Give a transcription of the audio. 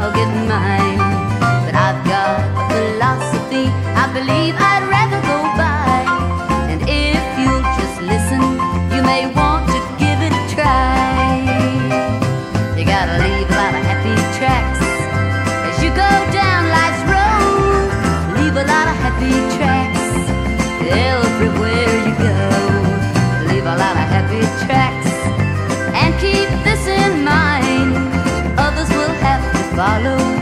I'll get mine. But I've got a philosophy I believe I'd rather go by. And if you'll just listen, you may want to give it a try. You gotta leave a lot of happy tracks as you go down life's road. Leave a lot of happy tracks everywhere you go. Leave a lot of happy tracks, and keep this in mind: others will have to follow.